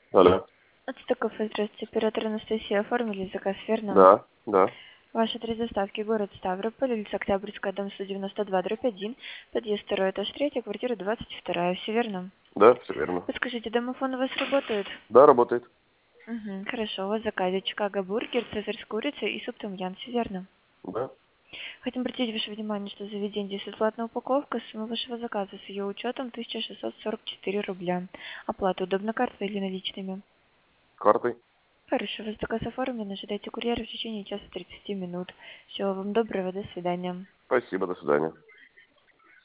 Алло. Это кафе, здравствуйте. Оператор Анастасия, оформили заказ, верно? Да, да, Ваш адрес доставки город Ставрополь, улица Октябрьская, дом 192/1, подъезд 2, этаж 3, квартира 22, все верно? да, все верно. Подскажите, домофон у вас работает? Да, работает. Угу, хорошо, у вас в заказе Чикаго бургер, цезарь с курицей и суп том-ям, все верно? Да. Хотим обратить ваше внимание, что заведение действует платная упаковка, сумма вашего заказа с ее учетом 1644 рубля. Оплата удобно картой или наличными? Картой. Хорошо, ваш заказ оформлен, ожидайте курьера в течение часа 30 минут. Всего вам доброго, до свидания. Спасибо, до свидания.